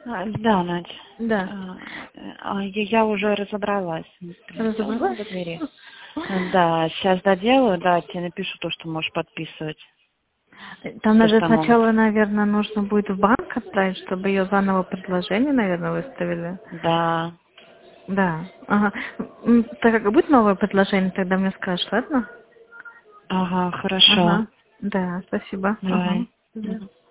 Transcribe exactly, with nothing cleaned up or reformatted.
А, Да, Надь. Да. А, а, Я я уже разобралась с принципиалом Разобралась? в двери. А, Да, сейчас доделаю, да, тебе напишу то, что можешь подписывать. Там То, что надо там могут. сначала, наверное, нужно будет в банк отправить, чтобы ее заново предложение, наверное, выставили. Да. Да. Ага. М, Так как будет новое предложение, тогда мне скажешь, ладно? Ага, хорошо. Ага. Да, спасибо. Ага. Давай. Да. Мгм.